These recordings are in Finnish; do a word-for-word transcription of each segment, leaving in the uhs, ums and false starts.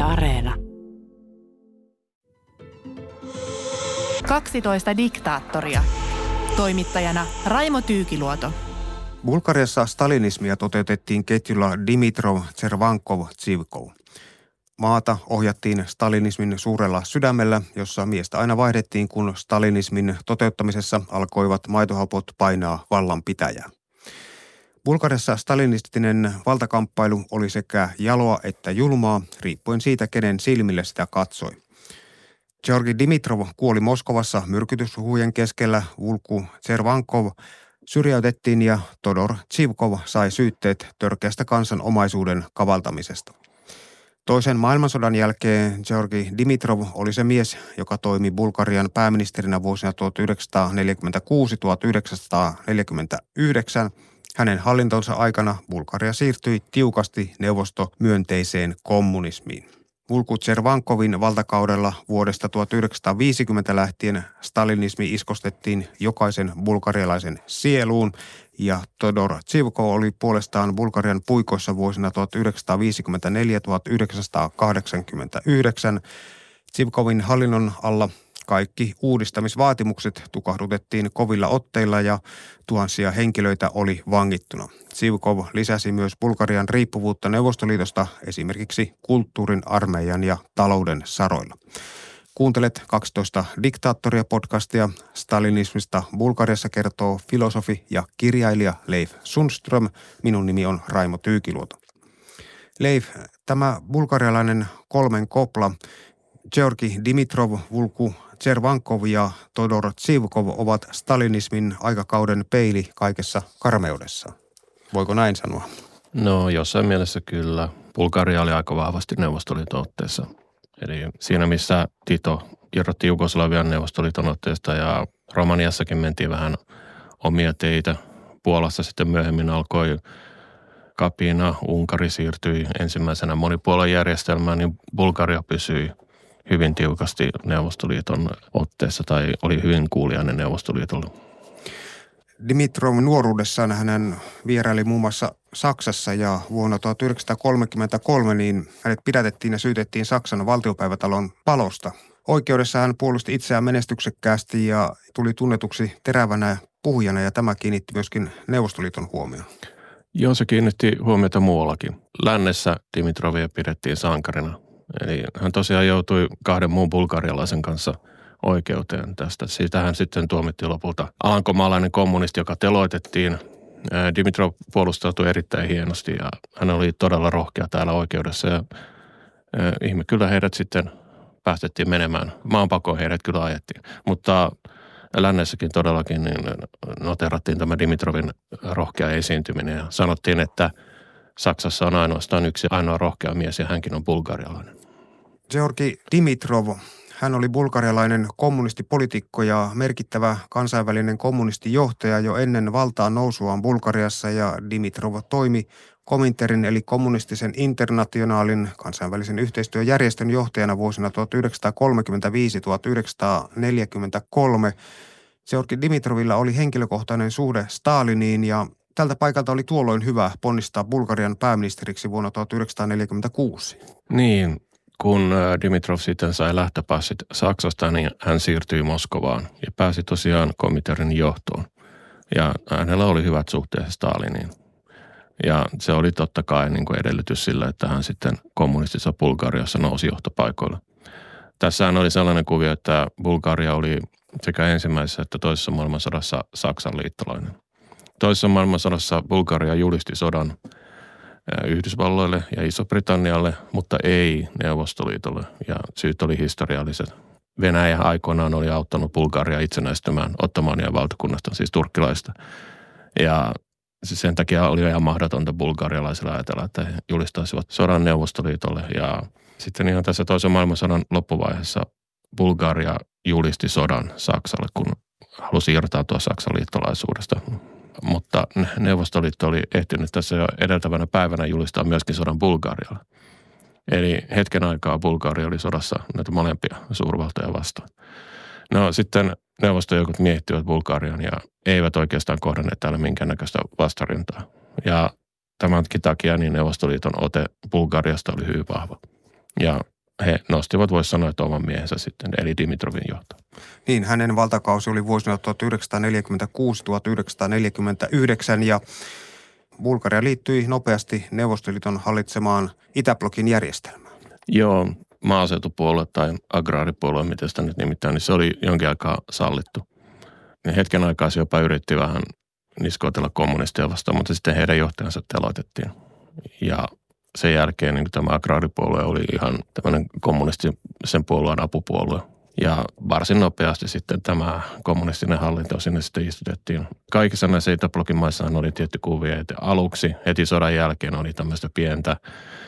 Areena. kaksitoista diktaattoria. Toimittajana Raimo Tyykiluoto. Bulgariassa stalinismia toteutettiin ketjulla Dimitrov, Tservankov, Zhivkov. Maata ohjattiin stalinismin suurella sydämellä, jossa miestä aina vaihdettiin, kun stalinismin toteuttamisessa alkoivat maitohapot painaa vallanpitäjää. Bulgariassa stalinistinen valtakamppailu oli sekä jaloa että julmaa, riippuen siitä, kenen silmille sitä katsoi. Georgi Dimitrov kuoli Moskovassa myrkytyshuhujen keskellä, Vulku Tservankov syrjäytettiin ja Todor Zhivkov sai syytteet törkeästä kansan omaisuuden kavaltamisesta. Toisen maailmansodan jälkeen Georgi Dimitrov oli se mies, joka toimi Bulgarian pääministerinä vuosina tuhatyhdeksänsataaneljäkymmentäkuusi–tuhatyhdeksänsataaneljäkymmentäyhdeksän. Hänen hallintonsa aikana Bulgaria siirtyi tiukasti neuvostomyönteiseen kommunismiin. Vulku Tservankovin valtakaudella vuodesta tuhatyhdeksänsataaviisikymmentä lähtien stalinismi iskostettiin jokaisen bulgarialaisen sieluun ja Todor Zhivkov oli puolestaan Bulgarian puikoissa vuosina tuhatyhdeksänsataaviisikymmentäneljä–tuhatyhdeksänsataakahdeksankymmentäyhdeksän. Zhivkovin hallinnon alla kaikki uudistamisvaatimukset tukahdutettiin kovilla otteilla ja tuhansia henkilöitä oli vangittuna. Zhivkov lisäsi myös Bulgarian riippuvuutta Neuvostoliitosta esimerkiksi kulttuurin, armeijan ja talouden saroilla. Kuuntelet kaksitoista diktaattoria podcastia. Stalinismista Bulgariassa kertoo filosofi ja kirjailija Leif Sundström. Minun nimi on Raimo Tyykiluoto. Leif, tämä bulgarialainen kolmen kopla Georgi Dimitrov, Vulku Tservankov ja Todor Zhivkov ovat stalinismin aikakauden peili kaikessa karmeudessa. Voiko näin sanoa? No jossain mielessä kyllä. Bulgaria oli aika vahvasti Neuvostoliiton otteessa. Eli siinä missä Tito irrotti Jugoslavian Neuvostoliiton otteesta ja Romaniassakin mentiin vähän omia teitä. Puolassa sitten myöhemmin alkoi kapina, Unkari siirtyi ensimmäisenä monipuoluejärjestelmään, niin Bulgaria pysyi hyvin tiukasti Neuvostoliiton otteessa tai oli hyvin kuuliainen Neuvostoliitolle. Dimitrov nuoruudessaan hänen vieraili muun muassa Saksassa ja vuonna tuhatyhdeksänsataakolmekymmentäkolme niin hänet pidätettiin ja syytettiin Saksan valtiopäivätalon palosta. Oikeudessa hän puolusti itseään menestyksekkäästi ja tuli tunnetuksi terävänä puhujana ja tämä kiinnitti myöskin Neuvostoliiton huomioon. Joo, se kiinnitti huomiota muuallakin. Lännessä Dimitrovia pidettiin sankarina. Eli hän tosiaan joutui kahden muun bulgarialaisen kanssa oikeuteen tästä. Siitä hän sitten tuomittiin lopulta alankomaalainen kommunisti, joka teloitettiin. Dimitrov puolustautui erittäin hienosti ja hän oli todella rohkea täällä oikeudessa. Ja ihme kyllä heidät sitten päästettiin menemään. Maanpakoon heidät kyllä ajettiin. Mutta lännessäkin todellakin niin noterattiin tämä Dimitrovin rohkea esiintyminen ja sanottiin, että Saksassa on ainoastaan yksi ainoa rohkea mies ja hänkin on bulgarialainen. Georgi Dimitrov, hän oli bulgarialainen kommunistipoliitikko ja merkittävä kansainvälinen kommunistijohtaja jo ennen valtaan nousuaan Bulgariassa ja Dimitrov toimi Kominterin eli kommunistisen internationaalin kansainvälisen yhteistyöjärjestön johtajana vuosina tuhatyhdeksänsataakolmekymmentäviisi–tuhatyhdeksänsataaneljäkymmentäkolme. Georgi Dimitrovilla oli henkilökohtainen suhde Staliniin ja tältä paikalta oli tuolloin hyvä ponnistaa Bulgarian pääministeriksi vuonna tuhatyhdeksänsataaneljäkymmentäkuusi. Niin, kun Dimitrov sitten sai lähtöpassit Saksasta, niin hän siirtyi Moskovaan ja pääsi tosiaan Kominternin johtoon. Ja hänellä oli hyvät suhteet Staliniin. Ja se oli totta kai niin kuin edellytys sille, että hän sitten kommunistisessa Bulgariassa nousi johtopaikoille. Tässähän oli sellainen kuvio, että Bulgaria oli sekä ensimmäisessä että toisessa maailmansodassa Saksan liittolainen. Toisessa maailmansodassa Bulgaria julisti sodan Yhdysvalloille ja Iso-Britannialle, mutta ei Neuvostoliitolle. Ja syyt oli historialliset. Venäjä aikoinaan oli auttanut Bulgaria itsenäistymään Ottomanian valtakunnasta, siis turkkilaista. Ja sen takia oli ihan mahdotonta bulgarialaisilla ajatella, että he julistaisivat sodan Neuvostoliitolle. Ja sitten ihan tässä toisen maailmansodan loppuvaiheessa Bulgaria julisti sodan Saksalle, kun halusi irtautua Saksan liittolaisuudesta. Mutta Neuvostoliitto oli ehtinyt tässä jo edeltävänä päivänä julistaa myöskin sodan Bulgarialle. Eli hetken aikaa Bulgaria oli sodassa näitä molempia suurvaltoja vastaan. No sitten neuvostojoukot miehittivät Bulgarian ja eivät oikeastaan kohdanneet täällä minkäännäköistä vastarintaa. Ja tämänkin takia niin Neuvostoliiton ote Bulgariasta oli hyvin vahva. Ja he nostivat, voisi sanoa, että oman miehensä sitten, eli Dimitrovin johtoon. Niin, hänen valtakausi oli vuosina tuhatyhdeksänsataaneljäkymmentäkuusi tuhatyhdeksänsataaneljäkymmentäyhdeksän ja Bulgaria liittyi nopeasti Neuvostoliiton hallitsemaan Itäblokin järjestelmään. Joo, maaseutupuolue tai agraaripuolue, miten sitä nyt nimittäin, niin se oli jonkin aikaa sallittu. Ja hetken aikaa se jopa yritti vähän niskoitella kommunistia vastaan, mutta sitten heidän johtajansa teloitettiin. Ja sen jälkeen niin tämä agraaripuolue oli ihan tämmöinen kommunistisen puolueen apupuolue. Ja varsin nopeasti sitten tämä kommunistinen hallinto sinne sitten istutettiin. Kaikissa näissä Itäblokin maissahan oli tietty kuvia, että aluksi heti sodan jälkeen oli tämmöistä pientä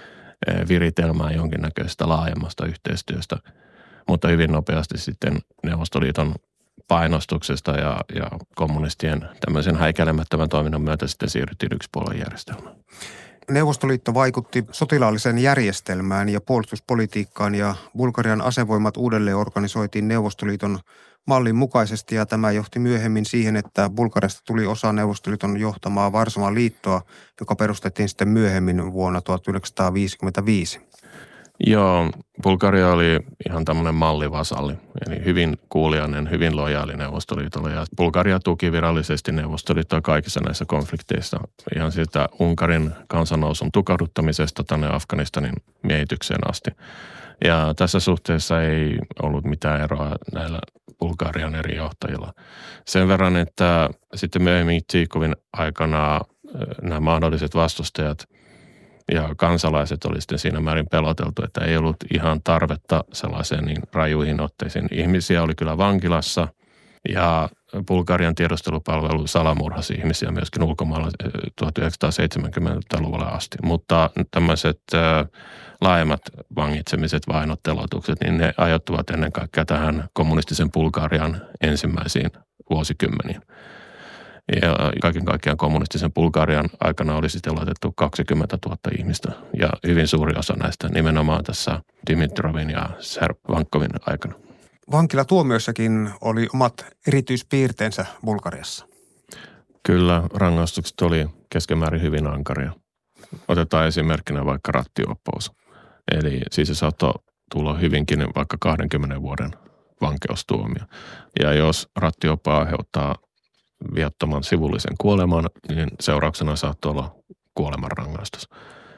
viritelmää jonkinnäköistä laajemmasta yhteistyöstä, mutta hyvin nopeasti sitten Neuvostoliiton painostuksesta ja, ja kommunistien tämmöisen häikäilemättömän toiminnan myötä sitten siirryttiin yksipuolueen järjestelmään. Neuvostoliitto vaikutti sotilaalliseen järjestelmään ja puolustuspolitiikkaan ja Bulgarian asevoimat uudelleen organisoitiin Neuvostoliiton mallin mukaisesti ja tämä johti myöhemmin siihen, että Bulgariasta tuli osa Neuvostoliiton johtamaa Varsovan liittoa, joka perustettiin sitten myöhemmin vuonna tuhatyhdeksänsataaviisikymmentäviisi. Joo, Bulgaria oli ihan tämmöinen mallivasalli, eli hyvin kuuliainen, hyvin lojaali Neuvostoliitolle ja Bulgaria tuki virallisesti Neuvostoliittoa kaikissa näissä konflikteissa. Ihan siitä Unkarin kansannousun tukahduttamisesta tänne Afganistanin miehitykseen asti. Ja tässä suhteessa ei ollut mitään eroa näillä Bulgarian eri johtajilla. Sen verran, että sitten myöhemmin Zhikovin aikana nämä mahdolliset vastustajat ja kansalaiset oli sitten siinä määrin peloteltu, että ei ollut ihan tarvetta sellaiseen niin rajuihin otteisiin. Ihmisiä oli kyllä vankilassa ja Bulgarian tiedustelupalvelu salamurhasi ihmisiä myöskin ulkomailla tuhatyhdeksänsataaseitsemänkymmentäluvulle asti. Mutta tämmöiset laajemmat vangitsemiset, vainot, teloitukset, niin ne ajoittuvat ennen kaikkea tähän kommunistisen Bulgarian ensimmäisiin vuosikymmeniin. Ja kaiken kaikkiaan kommunistisen Bulgarian aikana oli sitten teloitettu kaksikymmentätuhatta ihmistä ja hyvin suuri osa näistä nimenomaan tässä Dimitrovin ja Servankovin aikana. Vankilatuomioissakin oli omat erityispiirteensä Bulgariassa. Kyllä, rangaistukset oli keskimäärin hyvin ankaria. Otetaan esimerkkinä vaikka rattijuoppous. Eli siis se saattoi tulla hyvinkin vaikka kaksikymmentä vuoden vankeustuomio. Ja jos rattijuoppo aiheuttaa viattoman sivullisen kuoleman, niin seurauksena saattoi olla kuolemanrangaistus.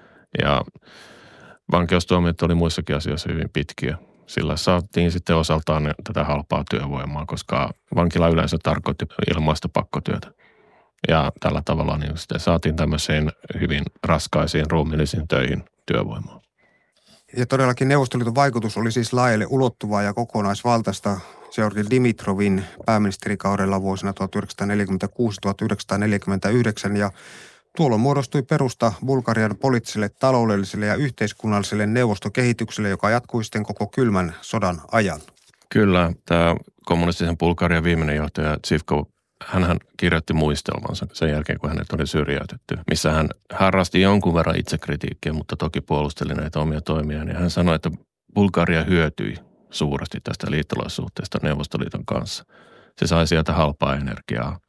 Ja vankeustuomiot oli muissakin asioissa hyvin pitkiä. Sillä saatiin sitten osaltaan tätä halpaa työvoimaa, koska vankila yleensä tarkoitti ilmaista pakkotyötä. Ja tällä tavalla niin sitten saatiin tämmöiseen hyvin raskaisiin ruumiillisiin töihin työvoimaa. Ja todellakin Neuvostoliiton vaikutus oli siis laajalle ulottuvaa ja kokonaisvaltaista. Georgi Dimitrovin pääministerikaudella vuosina tuhatyhdeksänsataaneljäkymmentäkuusi tuhatyhdeksänsataaneljäkymmentäyhdeksän ja tuolloin muodostui perusta Bulgarian poliittiselle, taloudelliselle ja yhteiskunnalliselle neuvostokehitykselle, joka jatkui sitten koko kylmän sodan ajan. Kyllä, tämä kommunistisen Bulgarian viimeinen johtaja Zhivkov, hänhän kirjoitti muistelmansa sen jälkeen, kun hänet oli syrjäytetty, missä hän harrasti jonkun verran itsekritiikkiä, mutta toki puolusteli näitä omia toimiaan. Ja hän sanoi, että Bulgaria hyötyi suuresti tästä liittolaissuhteesta Neuvostoliiton kanssa. Se sai sieltä halpaa energiaa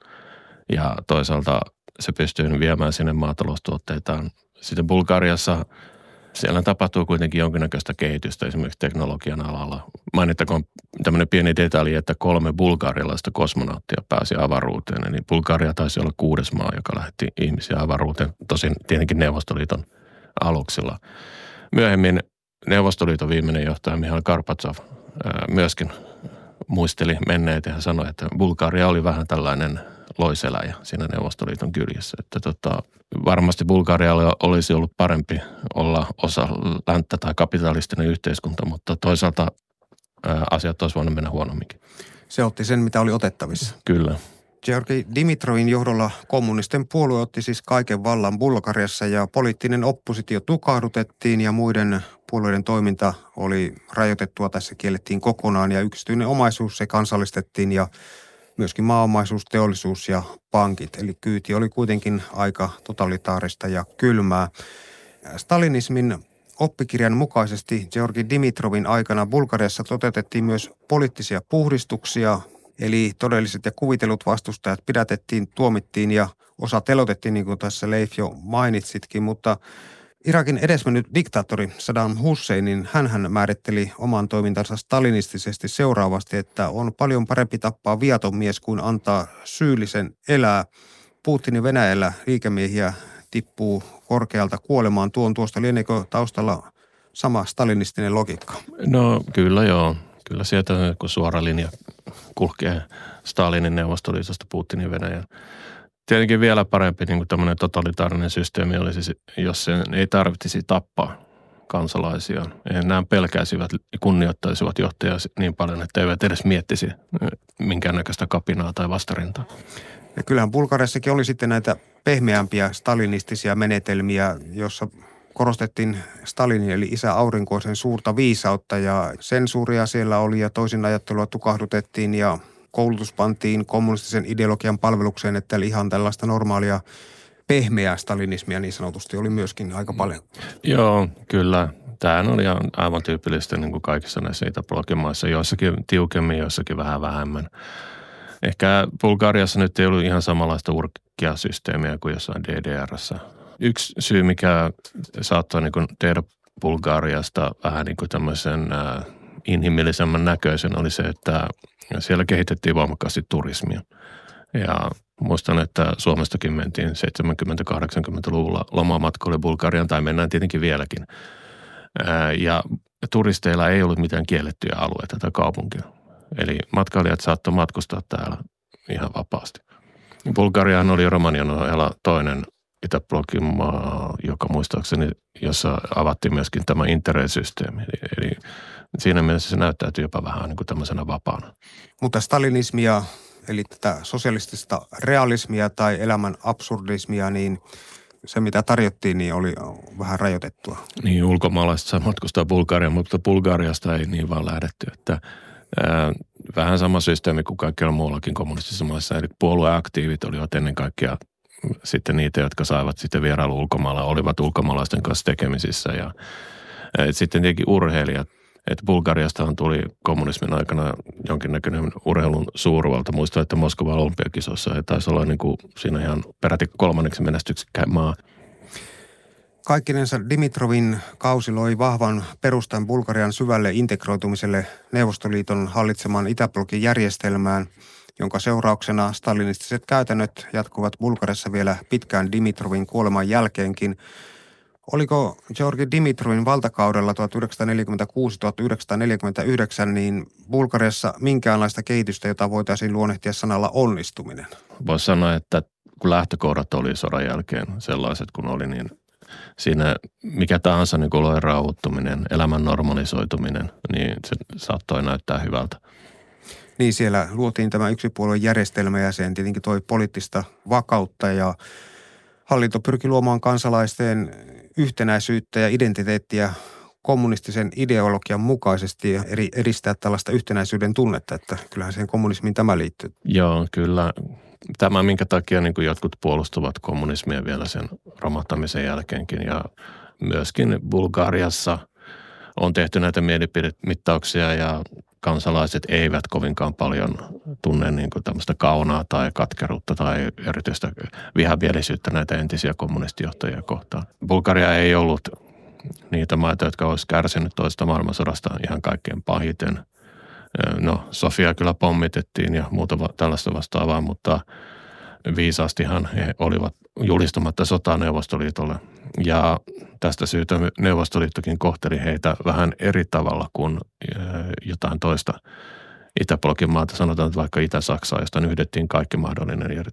ja toisaalta se pystyi viemään sinne maataloustuotteitaan. Sitten Bulgariassa siellä tapahtuu kuitenkin jonkinnäköistä kehitystä esimerkiksi teknologian alalla. Mainittakoon tämmöinen pieni detalji, että kolme bulgarialaista kosmonauttia pääsi avaruuteen. Eli Bulgaria taisi olla kuudes maa, joka lähetti ihmisiä avaruuteen, tosin tietenkin Neuvostoliiton aluksilla. Myöhemmin Neuvostoliiton viimeinen johtaja Mihail Gorbatsov myöskin muisteli menneitä ja sanoi, että Bulgaria oli vähän tällainen loiseläjä siinä Neuvostoliiton kyljessä. Että tota, varmasti Bulgarialla olisi ollut parempi olla osa länttä tai kapitalistinen yhteiskunta, mutta toisaalta ää, asiat olisi voinut mennä huonomminkin. Se otti sen, mitä oli otettavissa. Kyllä. Georgi Dimitrovin johdolla kommunisten puolue otti siis kaiken vallan Bulgariassa ja poliittinen oppositio tukahdutettiin ja muiden puolueiden toiminta oli rajoitettua, tässä kiellettiin kokonaan ja yksityinen omaisuus se kansallistettiin ja myöskin maaomaisuus, teollisuus ja pankit. Eli kyyti oli kuitenkin aika totalitaarista ja kylmää. Stalinismin oppikirjan mukaisesti Georgi Dimitrovin aikana Bulgariassa toteutettiin myös poliittisia puhdistuksia, eli todelliset ja kuvitellut vastustajat pidätettiin, tuomittiin ja osa telotettiin, niin kuin tässä Leif jo mainitsitkin, mutta Irakin edesmennyt diktaattori Saddam Husseinin, hänhän määritteli oman toimintansa stalinistisesti seuraavasti, että on paljon parempi tappaa viaton mies kuin antaa syyllisen elää. Putinin Venäjällä liikemiehiä tippuu korkealta kuolemaan. Tuon tuosta lieneekö taustalla sama stalinistinen logiikka? No kyllä joo. Kyllä sieltä kun suora linja kulkee Stalinin Neuvostoliitosta Putinin Venäjään. Tietenkin vielä parempi niin kuin tämmöinen totalitaarinen systeemi olisi, jos sen ei tarvitsisi tappaa kansalaisia. Nämä pelkäisivät, kunnioittaisivat johtajia niin paljon, että eivät edes miettisi minkäännäköistä kapinaa tai vastarintaa. Ja kyllähän Bulgariassakin oli sitten näitä pehmeämpiä stalinistisia menetelmiä, jossa korostettiin Stalinin eli isä aurinkoisen suurta viisautta ja sensuuria siellä oli ja toisin ajattelua tukahdutettiin ja koulutus pantiin kommunistisen ideologian palvelukseen, että eli ihan tällaista normaalia pehmeää stalinismia niin sanotusti oli myöskin aika paljon. Joo, kyllä. Tämähän oli aivan tyypillistä niin kuin kaikissa näissä Itä-blogimaissa, joissakin tiukemmin, joissakin vähän vähemmän. Ehkä Bulgariassa nyt ei ollut ihan samanlaista urkkia systeemiä kuin jossain D D R:ssä. Yksi syy, mikä saattoi niin kuin tehdä Bulgariasta vähän niin kuin tämmöisen äh, inhimillisemmän näköisen oli se, että siellä kehitettiin voimakkaasti turismia. Ja muistan, että Suomestakin mentiin seitsemänkymmentä-kahdeksankymmentäluvulla lomamatkoille Bulgariaan, tai mennään tietenkin vieläkin. Ää, ja turisteilla ei ollut mitään kiellettyjä alueita tai kaupunkia. Eli matkailijat saattoi matkustaa täällä ihan vapaasti. Bulgariahan oli Romanian ohella toinen Itä-blogin maa, joka muistaakseni, jossa avattiin myöskin tämä Interrail-systeemi. Eli, eli siinä mielessä se näyttäytyy jopa vähän niin kuin tämmöisenä vapaana. Mutta stalinismia, eli tätä sosialistista realismia tai elämän absurdismia, niin se mitä tarjottiin, niin oli vähän rajoitettua. Niin, ulkomaalaiset saa matkustaa Bulgariaan, mutta Bulgariasta ei niin vaan lähdetty, että ää, vähän sama systeemi kuin kaikkialla muullakin kommunistisissa maissa. Eli puolueaktiivit olivat ennen kaikkea sitten niitä, jotka saivat sitten vierailu ulkomailla, olivat ulkomaalaisten kanssa tekemisissä ja ää, sitten tietenkin urheilijat. Että Bulgariastahan tuli kommunismin aikana jonkinnäköinen urheilun suurvalta. Muistan, että Moskovan olympiakisoissa he taisi olla niin kuin siinä ihan peräti kolmanneksi menestyksekkäin maa. Kaikkinensa Dimitrovin kausi loi vahvan perustan Bulgarian syvälle integroitumiselle Neuvostoliiton hallitsemaan Itäblogin järjestelmään, jonka seurauksena stalinistiset käytännöt jatkuvat Bulgariassa vielä pitkään Dimitrovin kuoleman jälkeenkin. Oliko Georgi Dimitrovin valtakaudella tuhatyhdeksänsataaneljäkymmentäkuusi tuhatyhdeksänsataaneljäkymmentäyhdeksän niin Bulgariassa minkäänlaista kehitystä, jota voitaisiin luonnehtia sanalla onnistuminen? Voisi sanoa, että kun lähtökohdat oli sodan jälkeen sellaiset kuin oli, niin siinä mikä tahansa niin kuin olojen rauhoittuminen, elämän normalisoituminen, niin se saattoi näyttää hyvältä. Niin, siellä luotiin tämä yksipuolueen järjestelmä ja sen tietenkin toi poliittista vakautta ja hallinto pyrki luomaan kansalaisten yhtenäisyyttä ja identiteettiä kommunistisen ideologian mukaisesti ja eri, edistää tällaista yhtenäisyyden tunnetta, että kyllähän siihen kommunismiin tämä liittyy. Joo, kyllä. Tämä, minkä takia niin kuin jotkut puolustavat kommunismia vielä sen romahtamisen jälkeenkin ja myöskin Bulgariassa on tehty näitä mielipidemittauksia ja kansalaiset eivät kovinkaan paljon tunne niin kuin tämmöistä kaunaa tai katkeruutta tai erityistä vihamielisyyttä näitä entisiä kommunistijohtajia kohtaan. Bulgaria ei ollut niitä maita, jotka olisi kärsinyt toista maailmansodasta ihan kaikkein pahiten. No, Sofia kyllä pommitettiin ja muuta tällaista vastaavaa, mutta viisaastihan he olivat julistamatta sotaa Neuvostoliitolle. Ja tästä syytä Neuvostoliittokin kohteli heitä vähän eri tavalla kuin jotain toista Itäblogin maata, sanotaan että vaikka Itä-Saksaa, josta nyhdettiin kaikki mahdollinen irti.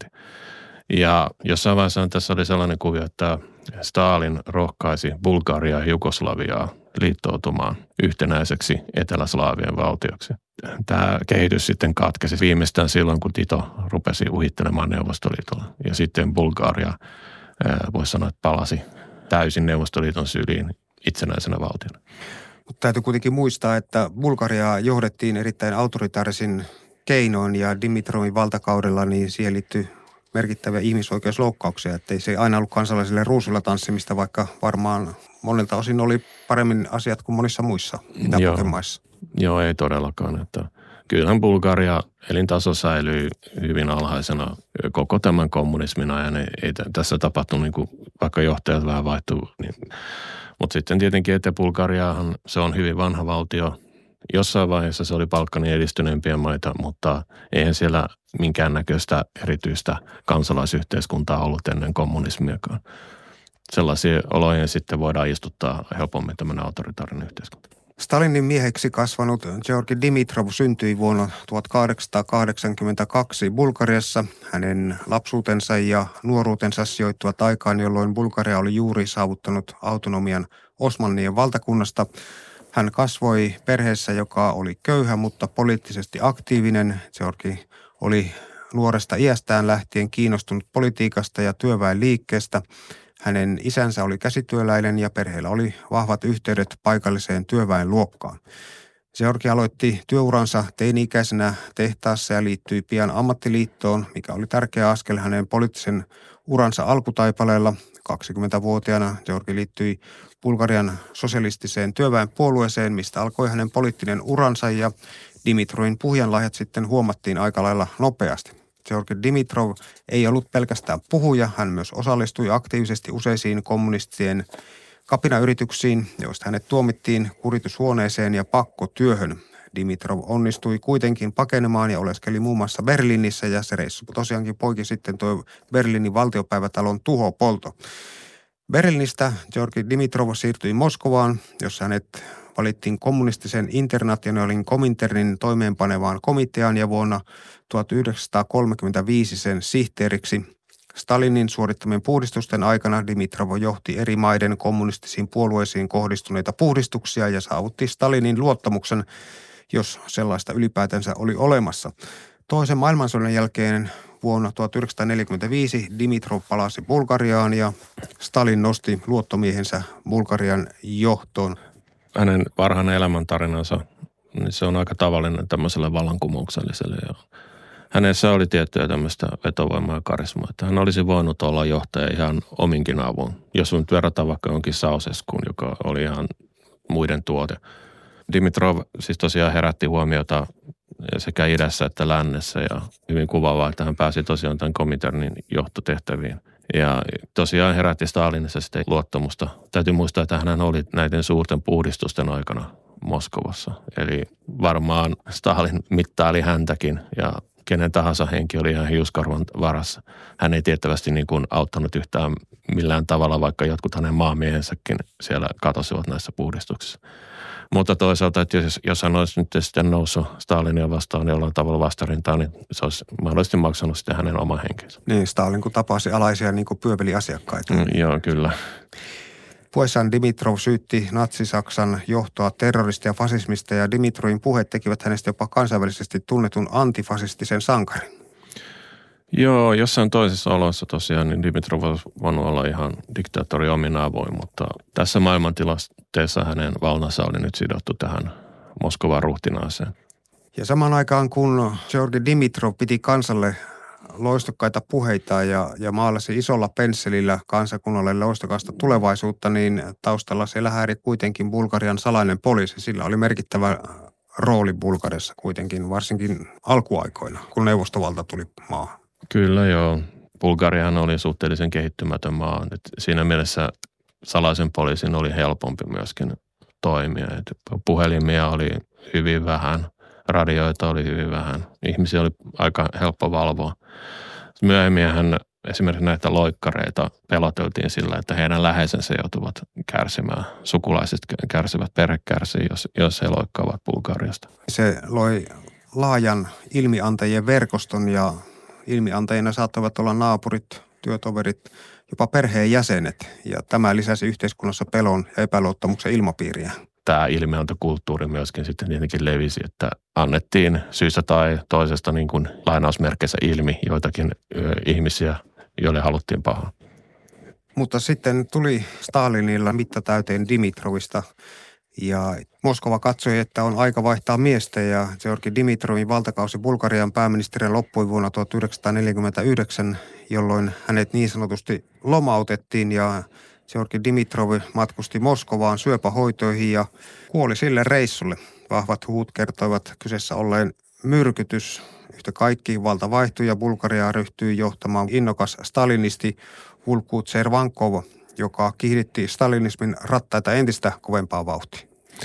Ja jossain vaiheessa tässä oli sellainen kuvio, että Stalin rohkaisi Bulgariaa ja Jugoslaviaa liittoutumaan yhtenäiseksi Etelä-Slaavien valtioksi. Tämä kehitys sitten katkesi viimeistään silloin, kun Tito rupesi uhittelemaan Neuvostoliitolla. Ja sitten Bulgaria, voisi sanoa, että palasi täysin Neuvostoliiton syliin itsenäisenä valtiona. Mutta täytyy kuitenkin muistaa, että Bulgariaa johdettiin erittäin autoritaarisin keinoin ja Dimitrovin valtakaudella niin siihen liittyy merkittäviä ihmisoikeusloukkauksia, ettei se aina ollut kansalaisille ruusulla tanssimista, vaikka varmaan monilta osin oli paremmin asiat kuin monissa muissa Itä-blokin maissa. Joo, ei todellakaan. Että kyllähän Bulgaria elintaso säilyy hyvin alhaisena koko tämän kommunismin ajan. Ei, ei tässä tapahtunut, niin kuin, vaikka johtajat vähän vaihtuu. Niin. Mutta sitten tietenkin, että Bulgariahan se on hyvin vanha valtio. Jossain vaiheessa se oli Balkanin edistyneempiä maita, mutta eihän siellä minkäännäköistä erityistä kansalaisyhteiskuntaa ollut ennen kommunismiakaan. Sellaisia oloja sitten voidaan istuttaa helpommin tämmöinen autoritaarinen yhteiskunta. Stalinin mieheksi kasvanut Georgi Dimitrov syntyi vuonna tuhatkahdeksansataakahdeksankymmentäkaksi Bulgariassa. Hänen lapsuutensa ja nuoruutensa sijoittuvat aikaan, jolloin Bulgaria oli juuri saavuttanut autonomian Osmanien valtakunnasta. Hän kasvoi perheessä, joka oli köyhä, mutta poliittisesti aktiivinen. Georgi oli nuoresta iästään lähtien kiinnostunut politiikasta ja työväenliikkeestä. Hänen isänsä oli käsityöläinen ja perheellä oli vahvat yhteydet paikalliseen työväenluokkaan. Georgi aloitti työuransa teini-ikäisenä tehtaassa ja liittyi pian ammattiliittoon, mikä oli tärkeä askel hänen poliittisen uransa alkutaipaleella. kaksikymmentävuotiaana Georgi liittyi Bulgarian sosialistiseen työväenpuolueeseen, mistä alkoi hänen poliittinen uransa ja Dimitrovin puhujanlahjat sitten huomattiin aika lailla nopeasti. Georgi Dimitrov ei ollut pelkästään puhuja, hän myös osallistui aktiivisesti useisiin kommunistien kapinayrityksiin, joista hänet tuomittiin kuritushuoneeseen ja pakkotyöhön. Dimitrov onnistui kuitenkin pakenemaan ja oleskeli muun muassa Berliinissä ja se reissu tosiaankin poiki sitten tuo Berliinin valtiopäivätalon tuhopolto. Berliinistä Georgi Dimitrov siirtyi Moskovaan, jossa hänet valittiin kommunistisen internationaalin Kominternin toimeenpanevaan komiteaan ja vuonna tuhatyhdeksänsataakolmekymmentäviisi sen sihteeriksi. Stalinin suorittamien puhdistusten aikana Dimitrov johti eri maiden kommunistisiin puolueisiin kohdistuneita puhdistuksia ja saavutti Stalinin luottamuksen, jos sellaista ylipäätänsä oli olemassa. Toisen maailmansodan jälkeen vuonna tuhatyhdeksänsataaneljäkymmentäviisi Dimitrov palasi Bulgariaan ja Stalin nosti luottomiehensä Bulgarian johtoon. Hänen varhainen elämäntarinansa, niin se on aika tavallinen tämmöiselle vallankumoukselliselle. Ja hänessä oli tiettyä tämmöistä vetovoimaa ja karismaa, että hän olisi voinut olla johtaja ihan ominkin avun. Jos nyt verrataan vaikka jonkin Ceausescuun, joka oli ihan muiden tuote. Dimitrov siis tosiaan herätti huomiota sekä idässä että lännessä ja hyvin kuvaavaa, että hän pääsi tosiaan tämän Kominternin johtotehtäviin. Ja tosiaan herätti Stalinissa sitten luottamusta. Täytyy muistaa, että hän oli näiden suurten puhdistusten aikana Moskovassa. Eli varmaan Stalin mittaili häntäkin ja kenen tahansa henki oli ihan hiuskarvan varassa. Hän ei tiettävästi niin kuin auttanut yhtään millään tavalla, vaikka jotkut hänen maamiehensäkin siellä katosivat näissä puhdistuksissa. Mutta toisaalta, että jos, jos hän olisi nyt sitten noussut Stalinia vastaan jollain tavalla vastarintaan, niin se olisi mahdollisesti maksanut sitten hänen oma henkensä. Niin, Stalin kun tapasi alaisia niin kuin pyöveliasiakkaita. Mm, joo, kyllä. Puheessaan Dimitrov syytti Natsi-Saksan johtoa terroristia ja fasismista ja Dimitrovin puheet tekivät hänestä jopa kansainvälisesti tunnetun antifasistisen sankarin. Joo, jossain toisessa oloissa tosiaan niin Dimitrov olisi voinut olla ihan diktaattori omin avoin, mutta tässä maailmantilanteessa hänen vallansa oli nyt sidottu tähän Moskovan ruhtinaaseen. Ja samaan aikaan kun Georgi Dimitrov piti kansalle loistokkaita puheita ja, ja maalasi isolla pensselillä kansakunnalle loistokasta tulevaisuutta, niin taustalla siellä häiri kuitenkin Bulgarian salainen poliisi. Sillä oli merkittävä rooli Bulgariassa kuitenkin, varsinkin alkuaikoina, kun neuvostovalta tuli maahan. Kyllä joo. Bulgariahan oli suhteellisen kehittymätön maa. Et siinä mielessä salaisen poliisin oli helpompi myöskin toimia. Et puhelimia oli hyvin vähän, radioita oli hyvin vähän. Ihmisiä oli aika helppo valvoa. Myöhemminhän esimerkiksi näitä loikkareita peloteltiin sillä, että heidän läheisensä joutuvat kärsimään. Sukulaiset kärsivät, perhe kärsii, jos, jos he loikkaavat Bulgariasta. Se loi laajan ilmiantajien verkoston ja ilmiantajina saattavat olla naapurit, työtoverit, jopa perheenjäsenet. Ja tämä lisäsi yhteiskunnassa pelon ja epäluottamuksen ilmapiiriä. Tämä ilmiantokulttuuri myöskin sitten tietenkin levisi, että annettiin syystä tai toisesta niin kuin lainausmerkeissä ilmi joitakin ö, ihmisiä, joille haluttiin pahaa. Mutta sitten tuli Stalinilla mitta täyteen Dimitrovista ja Moskova katsoi, että on aika vaihtaa miestä ja Georgi Dimitrovin valtakausi Bulgarian pääministerin loppui vuonna tuhatyhdeksänsataaneljäkymmentäyhdeksän, jolloin hänet niin sanotusti lomautettiin ja Georgi Dimitrov matkusti Moskovaan syöpähoitoihin ja kuoli sille reissulle. Vahvat huut kertoivat kyseessä olleen myrkytys. Yhtä kaikki valta vaihtui ja Bulgariaa ryhtyi johtamaan innokas stalinisti Vulku Tservankov, joka kiihdytti stalinismin rattaita entistä kovempaa vauhtia.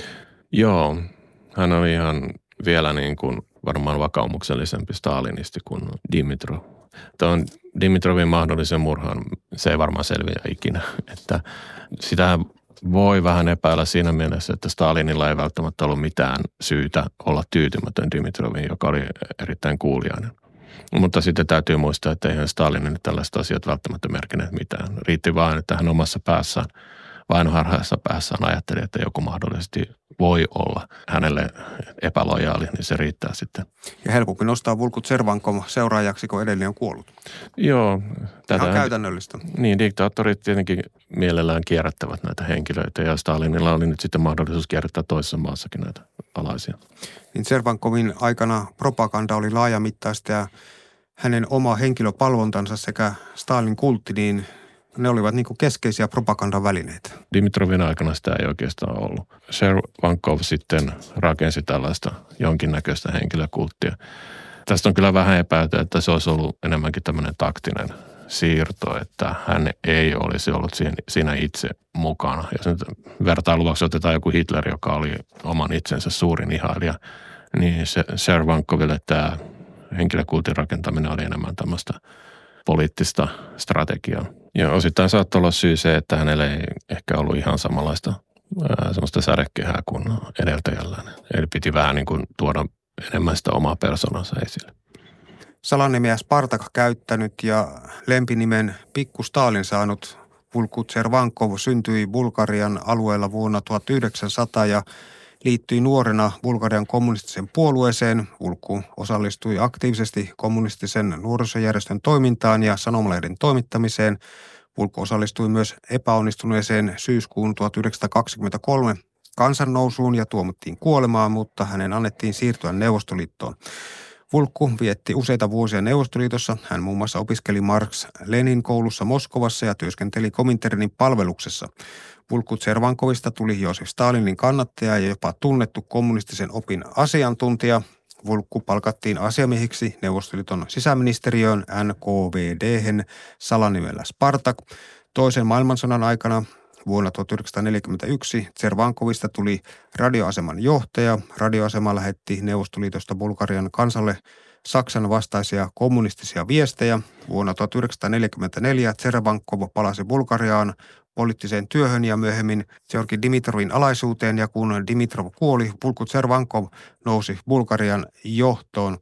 Joo, hän oli ihan vielä niin kuin varmaan vakaumuksellisempi stalinisti kuin Dimitrov. Tuon Dimitrovin mahdollisen murhan se ei varmaan selviä ikinä, että sitä voi vähän epäillä siinä mielessä, että Stalinilla ei välttämättä ollut mitään syytä olla tyytymätön Dimitroviin, joka oli erittäin kuuliainen. Mutta sitten täytyy muistaa, että eihän Stalinin tällaiset asiat välttämättä merkineet mitään. Riitti vain, että hän omassa päässään, vainoharhaisessa päässään ajatteli, että joku mahdollisesti voi olla hänelle epälojaali, niin se riittää sitten. Ja helpompi nostaa Vulku Tservankov seuraajaksi, kun edellinen on kuollut. Joo. Tätä on käytännöllistä. Niin, diktaattorit tietenkin mielellään kierrättävät näitä henkilöitä ja Stalinilla oli nyt sitten mahdollisuus kierrättää toisessa maassakin näitä alaisia. Niin Tservankovin aikana propaganda oli laajamittaista ja hänen oma henkilöpalvontansa sekä Stalin kultti, niin ne olivat niin kuin keskeisiä propagandan välineitä. Dimitrovin aikana sitä ei oikeastaan ollut. Tservankov sitten rakensi tällaista jonkinnäköistä henkilökulttia. Tästä on kyllä vähän epäilty, että se olisi ollut enemmänkin tämmöinen taktinen siirto, että hän ei olisi ollut siinä itse mukana. Jos nyt vertailuvaksi otetaan joku Hitler, joka oli oman itsensä suurin ihailija, niin se Tservankoville tämä henkilökultin rakentaminen oli enemmän tämmöistä poliittista strategiaa. Ja osittain saattoi olla syy se, että hänelle ei ehkä ollut ihan samanlaista ää, semmoista sädekehää kuin edeltäjällään. Eli piti vähän niin kuin tuoda enemmän sitä omaa persoonansa esille. Salanimeä Spartak käyttänyt ja lempinimen Pikku Stalin saanut Vulku Tservankov syntyi Bulgarian alueella vuonna tuhatyhdeksänsataa ja liittyi nuorena Bulgarian kommunistiseen puolueeseen. Vulku osallistui aktiivisesti kommunistisen nuorisojärjestön toimintaan ja sanomalehden toimittamiseen. Vulku osallistui myös epäonnistuneeseen syyskuun tuhatyhdeksänsataakaksikymmentäkolme kansannousuun ja tuomittiin kuolemaan, mutta hänen annettiin siirtyä Neuvostoliittoon. Vulku vietti useita vuosia Neuvostoliitossa. Hän muun muassa opiskeli Marx-Lenin koulussa Moskovassa ja työskenteli Kominternin palveluksessa. Vulku Tservankovista tuli Joosef Stalinin kannattaja ja jopa tunnettu kommunistisen opin asiantuntija. Vulku palkattiin asiamiehiksi Neuvostoliiton sisäministeriöön N K V D:hen salanimellä Spartak. Toisen maailmansodan aikana vuonna tuhatyhdeksänsataaneljäkymmentäyksi Tservankovista tuli radioaseman johtaja. Radioasema lähetti Neuvostoliitosta Bulgarian kansalle Saksan vastaisia kommunistisia viestejä. Vuonna tuhatyhdeksänsataaneljäkymmentäneljä Tservankov palasi Bulgariaan poliittiseen työhön ja myöhemmin Georgi Dimitrovin alaisuuteen, ja kun Dimitrov kuoli, Vulku Tservankov nousi Bulgarian johtoon.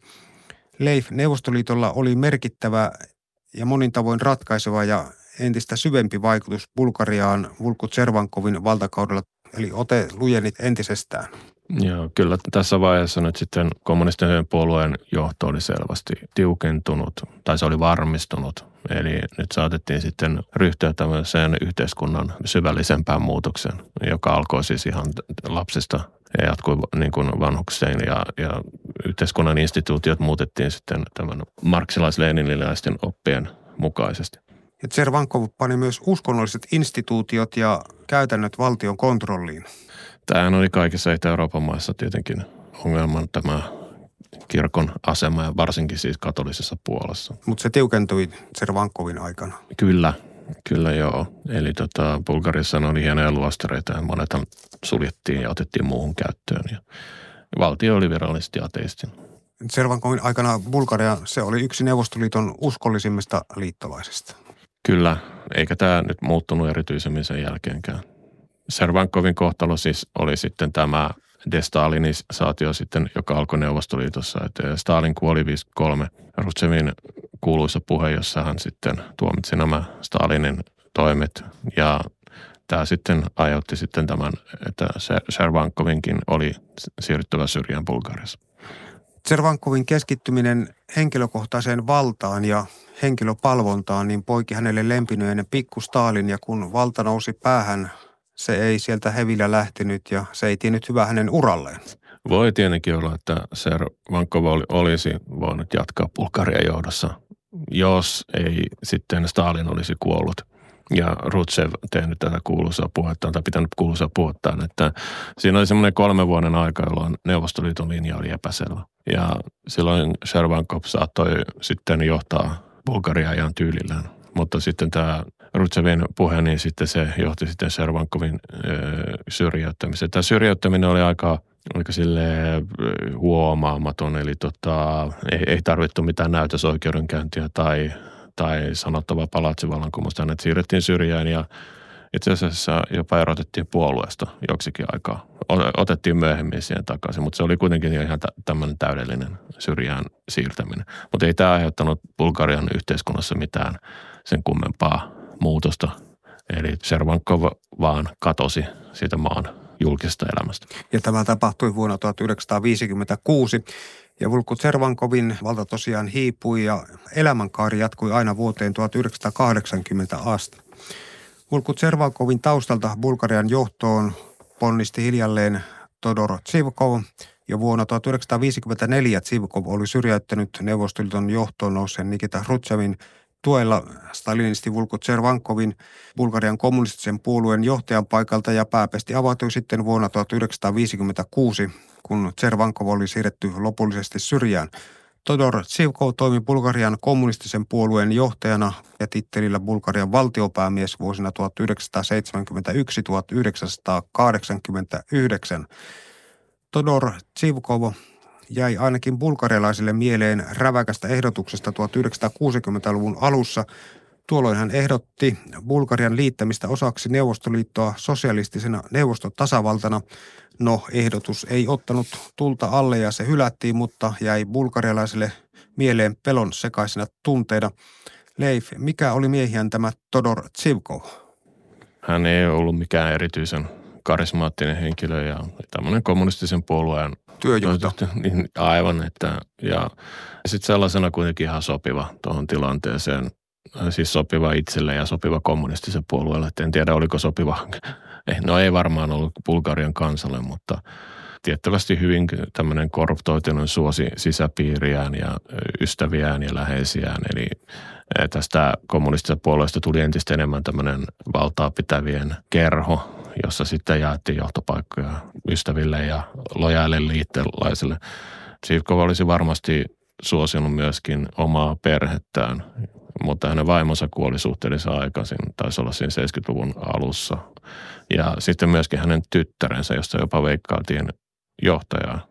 Leif Neuvostoliitolla oli merkittävä ja monin tavoin ratkaiseva ja entistä syvempi vaikutus Bulgariaan Vulku Tservankovin valtakaudella, eli ote lujeni entisestään. Joo, kyllä tässä vaiheessa nyt sitten kommunistisen puolueen johto oli selvästi tiukentunut, tai se oli varmistunut. Eli nyt saatettiin sitten ryhtyä tämmöiseen yhteiskunnan syvällisempään muutokseen, joka alkoi siis ihan lapsista ja jatkui niin kuin vanhukseen ja, ja yhteiskunnan instituutiot muutettiin sitten tämän marksilais-leniniläisten oppien mukaisesti. Ja Tservankov pani myös uskonnolliset instituutiot ja käytännöt valtion kontrolliin. Tämähän oli kaikissa Itä-Euroopan maissa tietenkin ongelman tämä kirkon asema ja varsinkin siis katolisessa Puolassa. Mutta se tiukentui Tservankovin aikana. Kyllä, kyllä joo. Eli tota, Bulgariassa oli hienoja luostareita ja monet suljettiin ja otettiin muuhun käyttöön. Ja valtio oli virallisesti ateisti. Tservankovin aikana Bulgaria, se oli yksi Neuvostoliiton uskollisimmista liittolaisista. Kyllä, eikä tämä nyt muuttunut erityisemmin sen jälkeenkään. Tservankovin kohtalo siis oli sitten tämä destalinisaatio sitten, joka alkoi Neuvostoliitossa. Että Stalin kuoli viisikymmentäkolme. Ruzevin kuuluisa puhe, jossa hän sitten tuomitsi nämä Stalinin toimet. Ja tämä sitten aiheutti sitten tämän, että Tservankovinkin oli siirryttävä syrjään Bulgariassa. Tservankovin keskittyminen henkilökohtaiseen valtaan ja henkilöpalvontaan niin poiki hänelle lempinöinen Pikku Stalin, ja kun valta nousi päähän, se ei sieltä hevillä lähtenyt ja se ei tiennyt hyvää hänen uralleen. Voi tietenkin olla, että Tservankov olisi voinut jatkaa Bulgarian johdossa, jos ei sitten Stalin olisi kuollut. ja Rutsev tehnyt tätä kuuluisaa puhetta, tai pitänyt kuuluisaa puhettaan, että siinä oli semmoinen kolmen vuoden aika, jolloin Neuvostoliiton linja oli epäselvä. Ja silloin Shcherbankov saattoi sitten johtaa Bulgariaa ihan tyylillään. Mutta sitten tämä Rutsevin puhe, niin sitten se johti sitten Shcherbankovin syrjäyttämiseen. Tämä syrjäyttäminen oli aika, aika silleen huomaamaton, eli tota, ei, ei tarvittu mitään näytösoikeudenkäyntiä tai, tai sanottavaa palatsivallankumousta. Hänet siirrettiin syrjään ja itse asiassa jopa erotettiin puolueesta joksikin aikaa. Otettiin myöhemmin siihen takaisin, mutta se oli kuitenkin ihan tämmöinen täydellinen syrjään siirtäminen. Mutta ei tämä aiheuttanut Bulgarian yhteiskunnassa mitään sen kummempaa muutosta. Eli Shcherbankov vaan katosi siitä maan julkisesta elämästä. Ja tämä tapahtui vuonna tuhatyhdeksänsataaviisikymmentäkuusi. Ja Vulko Shcherbankovin valta tosiaan hiipui ja elämänkaari jatkui aina vuoteen tuhatyhdeksänsataakahdeksankymmentä asti. Vulko Shcherbankovin taustalta Bulgarian johtoon ponnisti hiljalleen Todor Zhivkov. Jo vuonna tuhatyhdeksänsataaviisikymmentäneljä Zhivkov oli syrjäyttänyt Neuvostoliiton johtoon nousseen Nikita Hrutševin tuella stalinisti Vulko Shcherbankovin Bulgarian kommunistisen puolueen johtajan paikalta ja pääpesti avautui sitten vuonna tuhatyhdeksänsataaviisikymmentäkuusi, kun Shcherbankov oli siirretty lopullisesti syrjään. Todor Zhivkov toimi Bulgarian kommunistisen puolueen johtajana ja tittelillä Bulgarian valtiopäämies vuosina tuhatyhdeksänsataaseitsemänkymmentäyksi - tuhatyhdeksänsataakahdeksankymmentäyhdeksän. Todor Zhivkov jäi ainakin bulgarialaisille mieleen räväkästä ehdotuksesta tuhatyhdeksänsataakuusikymmentäluvun alussa. Tuolloin hän ehdotti Bulgarian liittämistä osaksi Neuvostoliittoa sosialistisena neuvostotasavaltana. No, ehdotus ei ottanut tulta alle ja se hylättiin, mutta jäi bulgarialaisille mieleen pelon sekaisina tunteina. Leif, mikä oli miehiään tämä Todor Zhivkov? Hän ei ollut mikään erityisen karismaattinen henkilö ja tämmöinen kommunistisen puolueen työjohto. Niin aivan, että ja sitten sellaisena kuitenkin ihan sopiva tuohon tilanteeseen. Siis sopiva itselle ja sopiva kommunistisen puolueelle. Et en tiedä, oliko sopiva. No ei varmaan ollut Bulgarian kansalle, mutta tiettävästi hyvin tämmöinen korruptoitunut suosi sisäpiiriään ja ystäviään ja läheisiään. Eli tästä kommunistisesta puolueesta tuli entistä enemmän tämmöinen valtaa pitävien kerho, jossa sitten jaettiin johtopaikkoja ystäville ja lojaille liittolaisille. Zhivkov olisi varmasti suosinut myöskin omaa perhettään, mutta hänen vaimonsa kuoli suhteellisen aikaisin, taisi olla siinä seitsemänkymmentäluvun alussa. Ja sitten myöskin hänen tyttärensä, josta jopa veikkailtiin johtajaa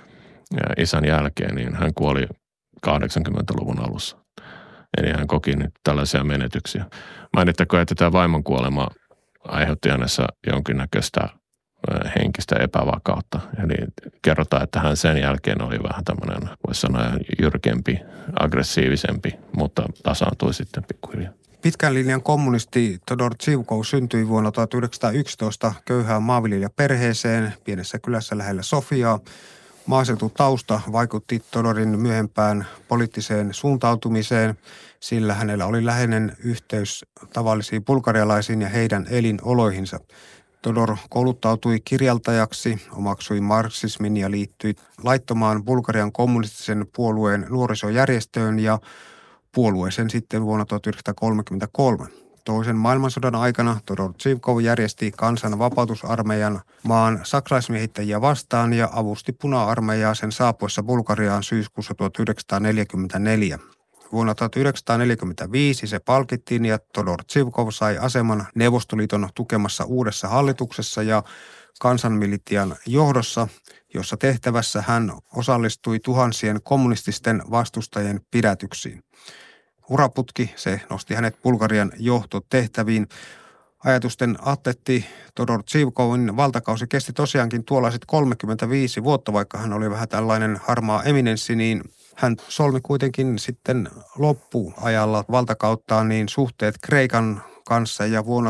isän jälkeen, niin hän kuoli kahdeksankymmentäluvun alussa. Eli hän koki nyt tällaisia menetyksiä. Mainittakoon, että tämä vaimon kuolema aiheutti hänessä jonkinnäköistä henkistä epävakautta. Eli kerrotaan, että hän sen jälkeen oli vähän tämmöinen, voisi sanoa, jyrkempi, aggressiivisempi, mutta tasaantui sitten pikkuhiljaa. Pitkän linjan kommunisti Todor Zhivkov syntyi vuonna tuhatyhdeksänsataayksitoista köyhään maanviljelijäperheeseen pienessä kylässä lähellä Sofiaa. Maaseututausta vaikutti Todorin myöhempään poliittiseen suuntautumiseen, sillä hänellä oli läheinen yhteys tavallisiin bulgarialaisiin ja heidän elinoloihinsa. Todor kouluttautui kirjaltajaksi, omaksui marksismin ja liittyi laittomaan Bulgarian kommunistisen puolueen nuorisojärjestöön ja puolueeseen sitten vuonna tuhatyhdeksänsataakolmekymmentäkolme. Toisen maailmansodan aikana Todor Zhivkov järjesti kansan vapautusarmeijan maan saksalaismiehittäjiä vastaan ja avusti puna-armeijaa sen saapuessa Bulgariaan syyskuussa tuhatyhdeksänsataaneljäkymmentäneljä. Vuonna tuhatyhdeksänsataaneljäkymmentäviisi se palkittiin ja Todor Zhivkov sai aseman Neuvostoliiton tukemassa uudessa hallituksessa ja kansanmilitian johdossa, jossa tehtävässä hän osallistui tuhansien kommunististen vastustajien pidätyksiin. Uraputki, se nosti hänet Bulgarian johtotehtäviin. Ajatusten atletti Todor Zhivkovin valtakausi kesti tosiaankin tuollaiset kolmekymmentäviisi vuotta, vaikka hän oli vähän tällainen harmaa eminenssi, niin hän solmi kuitenkin sitten loppuajalla valtakauttaan niin suhteet Kreikan kanssa ja vuonna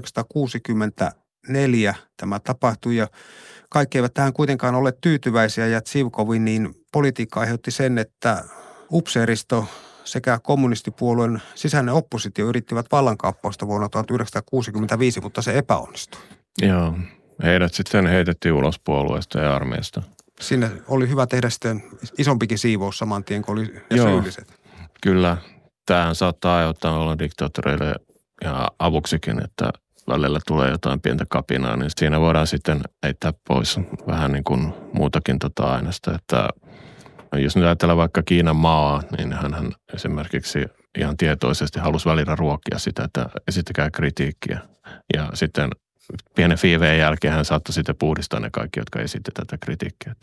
tuhatyhdeksänsataakuusikymmentäneljä tämä tapahtui ja kaikki eivät tähän kuitenkaan ole tyytyväisiä ja Zhivkovin niin politiikka aiheutti sen, että upseeristo sekä kommunistipuolueen sisäinen oppositio yrittivät vallankaappausta vuonna tuhatyhdeksänsataakuusikymmentäviisi, mutta se epäonnistui. Joo, heidät sitten heitettiin ulos puolueesta ja armeijasta. Siinä oli hyvä tehdä sitten isompikin siivous saman tien, kun oli Joo, syylliset. Kyllä, tämähän saattaa aiheuttaa olla diktaattoreille ja avuksikin, että välillä tulee jotain pientä kapinaa, niin siinä voidaan sitten heittää pois vähän niin kuin muutakin tota aineesta. Että jos nyt ajatellaan vaikka Kiinan maa, niin hän esimerkiksi ihan tietoisesti halusi välillä ruokkia sitä, että esittäkää kritiikkiä. Ja sitten pienen fiiveen jälkeen hän saattoi sitten puhdistaa ne kaikki, jotka esitti tätä kritiikkiä.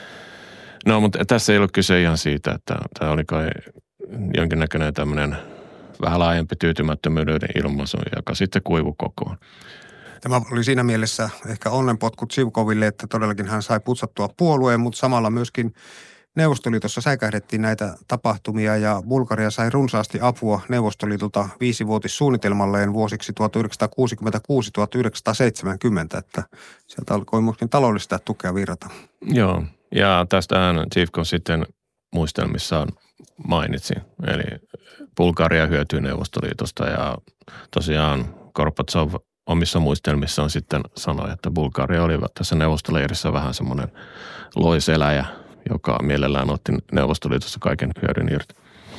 No, mutta tässä ei ollut kyse ihan siitä, että tämä oli kai jonkinnäköinen tämmöinen vähän laajempi tyytymättömyyden ilmaisu, joka sitten kuivui kokoon. Tämä oli siinä mielessä ehkä onnenpotku Zivkoville, että todellakin hän sai putsattua puolueen, mutta samalla myöskin Neuvostoliitossa säikähdettiin näitä tapahtumia ja Bulgaria sai runsaasti apua Neuvostoliitolta viisivuotissuunnitelmalleen vuosiksi tuhatyhdeksänsataakuusikymmentäkuusi tuhatyhdeksänsataaseitsemänkymmentä, että sieltä alkoi myöskin taloudellista tukea virrata. Joo, ja tästähän Zivkov sitten muistelmissaan mainitsi, eli Bulgaria hyötyi Neuvostoliitosta ja tosiaan Gorbatsov omissa muistelmissaan sitten sanoi, että Bulgaria oli tässä neuvostoleirissä vähän semmoinen loiseläjä, joka mielellään otti Neuvostoliitossa kaiken hyödyn irti.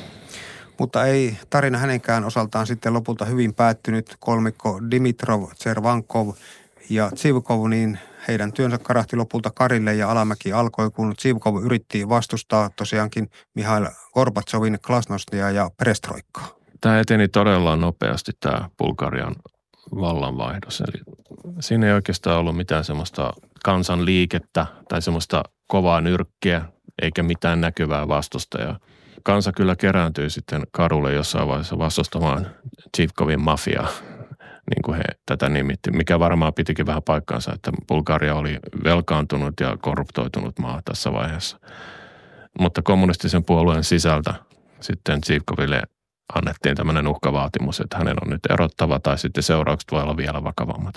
Mutta ei tarina hänenkään osaltaan sitten lopulta hyvin päättynyt. Kolmikko Dimitrov, Tservankov ja Zivkov, niin heidän työnsä karahti lopulta karille ja alamäki alkoi, kun Zivkov yritti vastustaa tosiaankin Mihail Gorbatsovin glasnostia ja perestroikkaa. Tämä eteni todella nopeasti tämä Bulgarian vallanvaihdos. Eli siinä ei oikeastaan ollut mitään semmoista kansanliikettä tai semmoista kovaa nyrkkiä eikä mitään näkyvää vastustajaa. Kansa kyllä kerääntyi sitten kadulle jossain vaiheessa vastustamaan Zivkovin mafiaa, niin kuin he tätä nimitti, mikä varmaan pitikin vähän paikkaansa, että Bulgaria oli velkaantunut ja korruptoitunut maa tässä vaiheessa. Mutta kommunistisen puolueen sisältä sitten Zivkoville annettiin tämmöinen uhkavaatimus, että hänen on nyt erottava tai sitten seuraukset voi olla vielä vakavammat.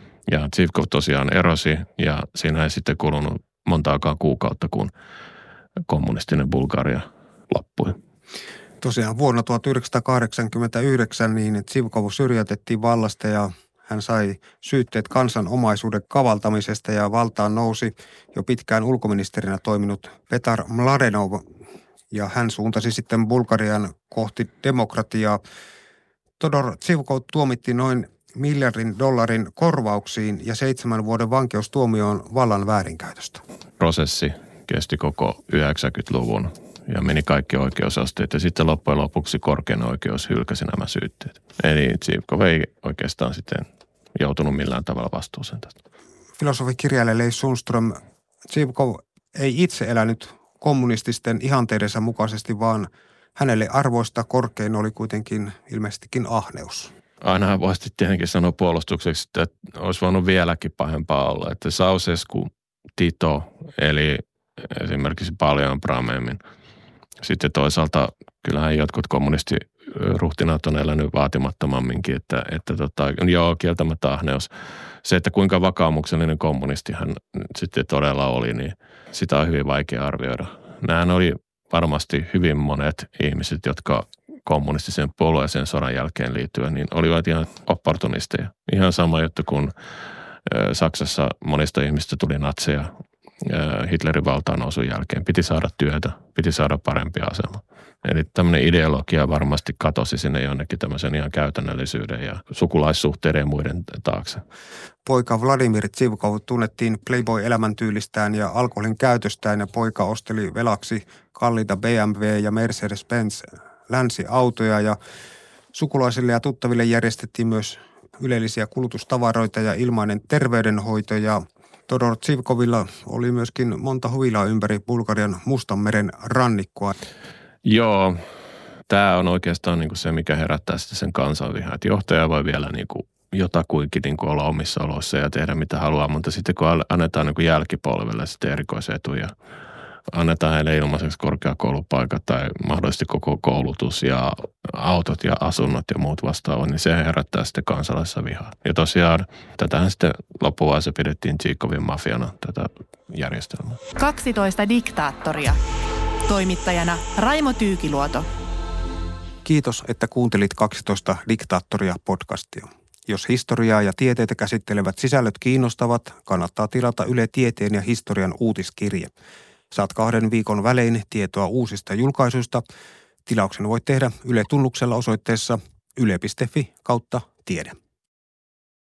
Ja Zivkov tosiaan erosi ja siinä ei sitten kulunut montaakaan kuukautta, kun kommunistinen Bulgaria loppui. Tosiaan vuonna tuhatyhdeksänsataakahdeksankymmentäyhdeksän niin Zivkov syrjäytettiin vallasta ja hän sai syytteet kansanomaisuuden kavaltamisesta ja valtaan nousi jo pitkään ulkoministerinä toiminut Petar Mladenov ja hän suuntasi sitten Bulgarian kohti demokratiaa. Todor Zivkov tuomittiin noin miljardin dollarin korvauksiin ja seitsemän vuoden vankeustuomioon vallan väärinkäytöstä. Prosessi kesti koko yhdeksänkymmentäluvun ja meni kaikki oikeusasteet ja sitten loppujen lopuksi korkein oikeus hylkäsi nämä syytteet. Eli Zivkov ei oikeastaan sitten joutunut millään tavalla vastuuseen tästä. Filosofikirjailija Leif Sundström, Zivkov ei itse elänyt kommunististen ihanteidensa mukaisesti, vaan hänelle arvoista korkein oli kuitenkin ilmeisestikin ahneus. Ainahan voisi tietenkin sanoa puolustukseksi, että olisi voinut vieläkin pahempaa olla, että Ceausescu, Tito, eli esimerkiksi paljon Bramemin. Sitten toisaalta kyllähän jotkut kommunistiruhtinaat on elänyt vaatimattomamminkin, että, että tota, joo, kieltämättä ahneus. Se, että kuinka vakaumuksellinen kommunisti hän sitten todella oli, niin sitä on hyvin vaikea arvioida. Nämähän oli varmasti hyvin monet ihmiset, jotka kommunistiseen puolueeseen sodan jälkeen liittyen, niin olivat ihan opportunisteja. Ihan sama juttu kuin Saksassa monista ihmistä tuli natseja Hitlerin valtaan nousun jälkeen. Piti saada työtä, piti saada parempi asema. Eli tämmöinen ideologia varmasti katosi sinne jonnekin tämmöisen ihan käytännöllisyyden ja sukulaissuhteiden ja muiden taakse. Poika Vladimir Zivkov tunnettiin playboy-elämäntyylistään ja alkoholin käytöstään ja poika osteli velaksi kalliita B M W ja Mercedes-Benz länsiautoja ja sukulaisille ja tuttaville järjestettiin myös ylellisiä kulutustavaroita ja ilmainen terveydenhoito ja Todor Zivkovilla oli myöskin monta huvilaa ympäri Bulgarian Mustanmeren rannikkoa. Joo, tämä on oikeastaan niin kuin se, mikä herättää sitten sen kansanvihaa. Että johtaja voi vielä niin kuin jotakuinkin niin kuin olla omissa oloissa ja tehdä mitä haluaa, mutta sitten kun annetaan niin kuin jälkipolvelle sitten erikoisetuja, annetaan heille ilmaiseksi korkeakoulupaikat tai mahdollisesti koko koulutus ja autot ja asunnot ja muut vastaavat, niin se herättää sitten kansalaisessa vihaa. Ja tosiaan tätähän sitten loppuvaiheessa pidettiin Zivkovin mafiana tätä järjestelmää. kaksitoista diktaattoria. Toimittajana Raimo Tyykiluoto. Kiitos, että kuuntelit kaksitoista diktaattoria podcastia. Jos historiaa ja tieteitä käsittelevät sisällöt kiinnostavat, kannattaa tilata Yle Tieteen ja historian uutiskirje. Saat kahden viikon välein tietoa uusista julkaisuista. Tilauksen voit tehdä Yle Tunnuksella osoitteessa yle piste fi kautta tiede.